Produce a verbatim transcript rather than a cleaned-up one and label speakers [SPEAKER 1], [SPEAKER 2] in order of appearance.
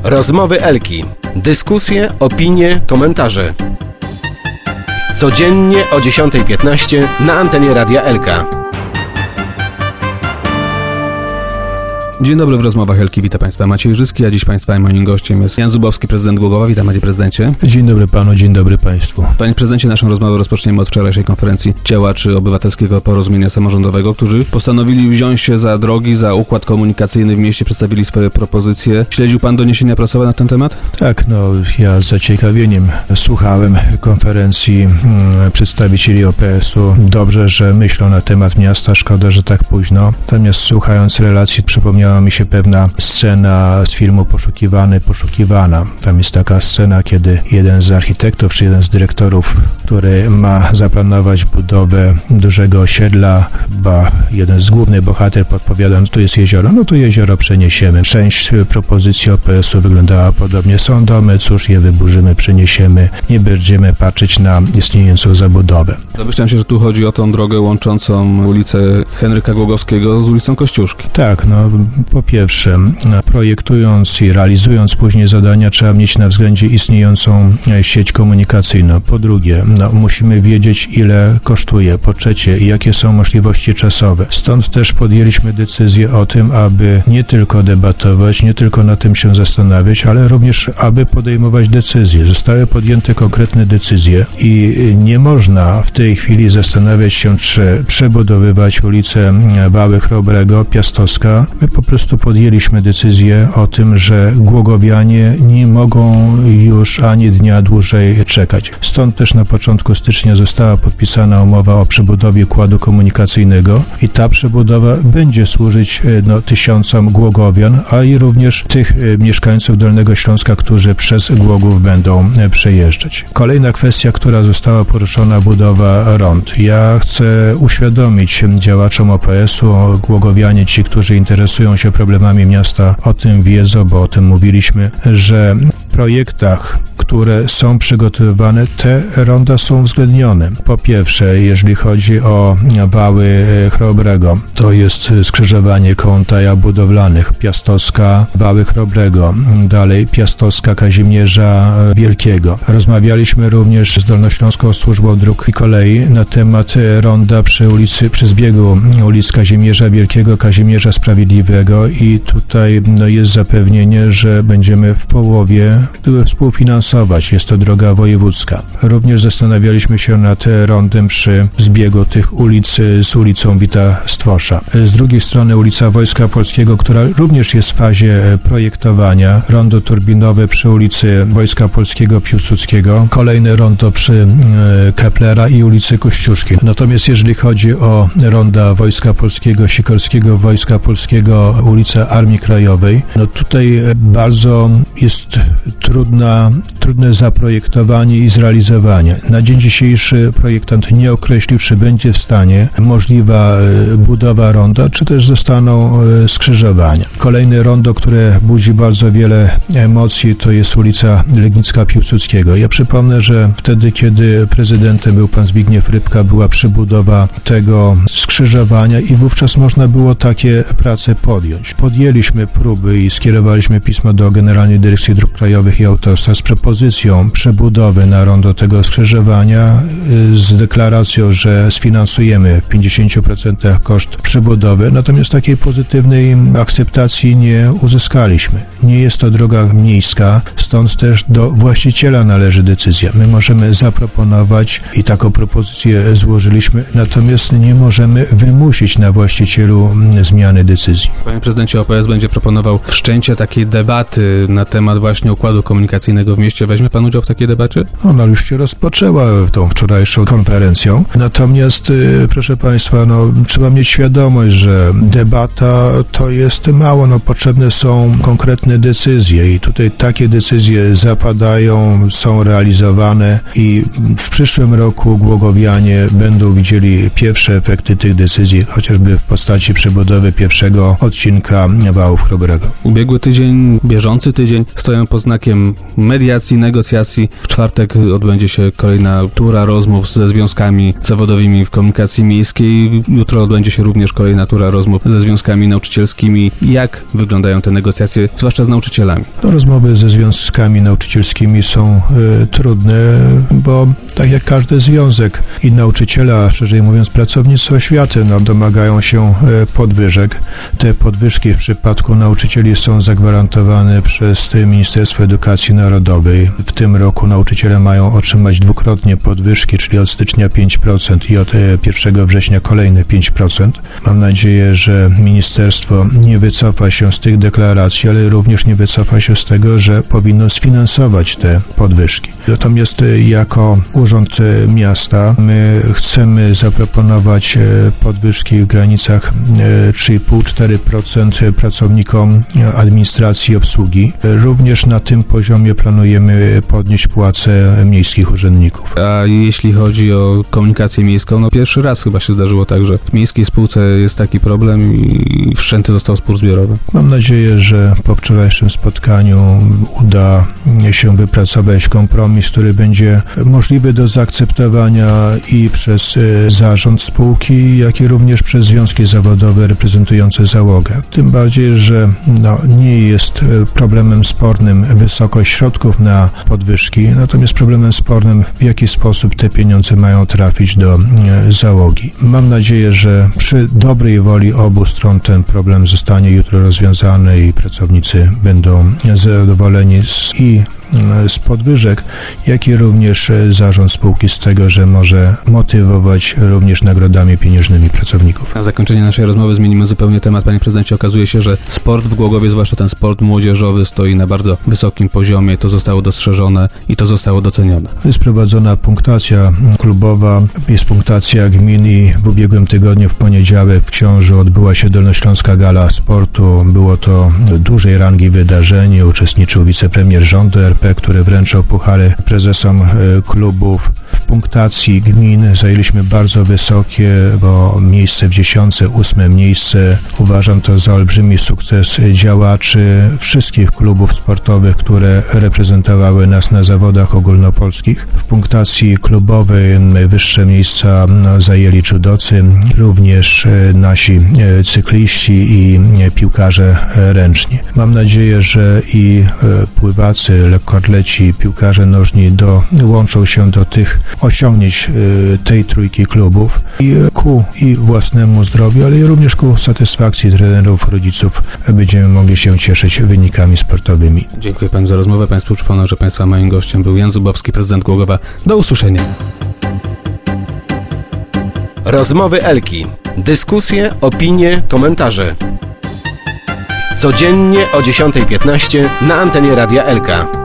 [SPEAKER 1] Rozmowy Elki. Dyskusje, opinie, komentarze. Codziennie o dziesiąta piętnaście na antenie Radia Elka.
[SPEAKER 2] Dzień dobry, w rozmowach Elki wita Państwa Maciej Żyski, a dziś Państwa moim gościem jest Jan Zubowski, prezydent Głogowa. Witam, Panie Prezydencie.
[SPEAKER 3] Dzień dobry Panu, dzień dobry Państwu.
[SPEAKER 2] Panie Prezydencie, naszą rozmowę rozpoczniemy od wczorajszej konferencji działaczy Obywatelskiego Porozumienia Samorządowego, którzy postanowili wziąć się za drogi, za układ komunikacyjny w mieście, przedstawili swoje propozycje. Śledził Pan doniesienia prasowe na ten temat?
[SPEAKER 3] Tak, no ja z zaciekawieniem słuchałem konferencji hmm, przedstawicieli O P S u. Dobrze, że myślą na temat miasta, szkoda, że tak późno. Natomiast słuchając relacji przypomniała mi się pewna scena z filmu Poszukiwany, Poszukiwana. Tam jest taka scena, kiedy jeden z architektów, czy jeden z dyrektorów, który ma zaplanować budowę dużego osiedla, chyba jeden z głównych bohaterów podpowiada, no tu jest jezioro, no to jezioro przeniesiemy. Część propozycji O P S u wyglądała podobnie. Są domy, cóż, je wyburzymy, przeniesiemy, nie będziemy patrzeć na istniejącą zabudowę.
[SPEAKER 2] Domyślam się, że tu chodzi o tą drogę łączącą ulicę Henryka Głogowskiego z ulicą Kościuszki.
[SPEAKER 3] Tak, no po pierwsze, projektując i realizując później zadania, trzeba mieć na względzie istniejącą sieć komunikacyjną. Po drugie, no, musimy wiedzieć, ile kosztuje. Po trzecie, jakie są możliwości czasowe. Stąd też podjęliśmy decyzję o tym, aby nie tylko debatować, nie tylko na tym się zastanawiać, ale również, aby podejmować decyzje. Zostały podjęte konkretne decyzje i nie można w tej chwili zastanawiać się, czy przebudowywać ulicę Wały Chrobrego, Piastowska. My po prostu podjęliśmy decyzję o tym, że głogowianie nie mogą już ani dnia dłużej czekać. Stąd też na początku stycznia została podpisana umowa o przebudowie układu komunikacyjnego i ta przebudowa będzie służyć no, tysiącom głogowian, a i również tych mieszkańców Dolnego Śląska, którzy przez Głogów będą przejeżdżać. Kolejna kwestia, która została poruszona, budowa rond. Ja chcę uświadomić działaczom O P S u, głogowianie, ci, którzy interesują się problemami miasta, o tym wiedzą, bo o tym mówiliśmy, że w projektach, które są przygotowywane, te ronda są uwzględnione. Po pierwsze, jeżeli chodzi o Wały Chrobrego, to jest skrzyżowanie Kołątaja Budowlanych, Piastowska, Wały Chrobrego, dalej Piastowska Kazimierza Wielkiego. Rozmawialiśmy również z Dolnośląską Służbą Dróg i Kolei na temat ronda przy ulicy, przy zbiegu ulic Kazimierza Wielkiego, Kazimierza Sprawiedliwego i tutaj no, jest zapewnienie, że będziemy w połowie gdyby współfinansować. Jest to droga wojewódzka. Również zastanawialiśmy się nad rondem przy zbiegu tych ulic z ulicą Wita Stwosza. Z drugiej strony ulica Wojska Polskiego, która również jest w fazie projektowania. Rondo turbinowe przy ulicy Wojska Polskiego Piłsudskiego. Kolejne rondo przy Keplera i ulicy Kościuszki. Natomiast jeżeli chodzi o ronda Wojska Polskiego, Sikorskiego, Wojska Polskiego, ulica Armii Krajowej, no tutaj bardzo jest trudna, trudne zaprojektowanie i zrealizowanie. Na dzień dzisiejszy projektant nie określił, czy będzie w stanie możliwa budowa ronda, czy też zostaną skrzyżowania. Kolejne rondo, które budzi bardzo wiele emocji, to jest ulica Legnicka Piłsudskiego. Ja przypomnę, że wtedy, kiedy prezydentem był pan Zbigniew Rybka, była przebudowa tego skrzyżowania i wówczas można było takie prace podjąć. Podjęliśmy próby i skierowaliśmy pismo do Generalnej Dyrekcji Dróg Krajowych i Autostrad z propozycją przebudowy na rondo tego skrzyżowania z deklaracją, że sfinansujemy w pięćdziesiąt procent koszt przebudowy, natomiast takiej pozytywnej akceptacji nie uzyskaliśmy. Nie jest to droga miejska, stąd też do właściciela należy decyzja. My możemy zaproponować i taką propozycję złożyliśmy, natomiast nie możemy wymusić na właścicielu zmiany decyzji.
[SPEAKER 2] Panie prezydencie, O P S będzie proponował wszczęcie takiej debaty na temat właśnie układu komunikacyjnego w mieście. Weźmie pan udział w takiej debacie?
[SPEAKER 3] Ona już się rozpoczęła tą wczorajszą konferencją. Natomiast, proszę Państwa, no, trzeba mieć świadomość, że debata to jest mało. No, potrzebne są konkretne decyzje i tutaj takie decyzje zapadają, są realizowane i w przyszłym roku głogowianie będą widzieli pierwsze efekty tych decyzji, chociażby w postaci przebudowy pierwszego odcinka Wałów Chrobrego.
[SPEAKER 2] Ubiegły tydzień, bieżący tydzień stoją pod znakiem znakiem mediacji, negocjacji. W czwartek odbędzie się kolejna tura rozmów ze związkami zawodowymi w komunikacji miejskiej. Jutro odbędzie się również kolejna tura rozmów ze związkami nauczycielskimi. Jak wyglądają te negocjacje, zwłaszcza z nauczycielami?
[SPEAKER 3] No, rozmowy ze związkami nauczycielskimi są y, trudne, bo tak jak każdy związek i nauczyciela, szerzej mówiąc pracownicy oświaty, no, domagają się y, podwyżek. Te podwyżki w przypadku nauczycieli są zagwarantowane przez Ministerstwo Edukacji Narodowej. W tym roku nauczyciele mają otrzymać dwukrotnie podwyżki, czyli od stycznia pięć procent i od pierwszego września kolejne pięć procent. Mam nadzieję, że ministerstwo nie wycofa się z tych deklaracji, ale również nie wycofa się z tego, że powinno sfinansować te podwyżki. Natomiast jako Urząd Miasta my chcemy zaproponować podwyżki w granicach trzy i pół do czterech procent pracownikom administracji i obsługi. Również na tym poziomie planujemy podnieść płace miejskich urzędników.
[SPEAKER 2] A jeśli chodzi o komunikację miejską, no pierwszy raz chyba się zdarzyło tak, że w miejskiej spółce jest taki problem i wszczęty został spór zbiorowy.
[SPEAKER 3] Mam nadzieję, że po wczorajszym spotkaniu uda się wypracować kompromis, który będzie możliwy do zaakceptowania i przez zarząd spółki, jak i również przez związki zawodowe reprezentujące załogę. Tym bardziej, że no, nie jest problemem spornym wysokość środków na podwyżki, natomiast problemem spornym, w jaki sposób te pieniądze mają trafić do załogi. Mam nadzieję, że przy dobrej woli obu stron ten problem zostanie jutro rozwiązany i pracownicy będą zadowoleni z, i z podwyżek, jak i również zarząd spółki z tego, że może motywować również nagrodami pieniężnymi pracowników.
[SPEAKER 2] Na zakończenie naszej rozmowy zmienimy zupełnie temat. Panie prezydencie, okazuje się, że sport w Głogowie, zwłaszcza ten sport młodzieżowy, stoi na bardzo wysokim poziomie. To zostało dostrzeżone i to zostało docenione.
[SPEAKER 3] Jest prowadzona punktacja klubowa, jest punktacja gmin i w ubiegłym tygodniu w poniedziałek w Książu odbyła się Dolnośląska Gala Sportu. Było to dużej rangi wydarzenie. Uczestniczył wicepremier rządu R P, który wręczał puchary prezesom klubów. W punktacji gmin zajęliśmy bardzo wysokie, bo miejsce w dziesiątce, ósme miejsce. Uważam to za olbrzymi sukces działaczy wszystkich klubów sportowych, które reprezentowały nas na zawodach ogólnopolskich. W punktacji klubowej najwyższe miejsca zajęli judocy, również nasi cykliści i piłkarze ręczni. Mam nadzieję, że i pływacy, lekkoatleci, piłkarze nożni dołączą się do tych osiągnięć tej trójki klubów i ku i własnemu zdrowiu, ale i również ku satysfakcji trenerów, rodziców będziemy mogli się cieszyć wynikami sportowymi.
[SPEAKER 2] Dziękuję Panu za rozmowę. Państwu przypomnę, że Państwa moim gościem był Jan Zubowski, prezydent Głogowa. Do usłyszenia.
[SPEAKER 1] Rozmowy Elki. Dyskusje, opinie, komentarze. Codziennie o dziesiąta piętnaście na antenie Radia Elka.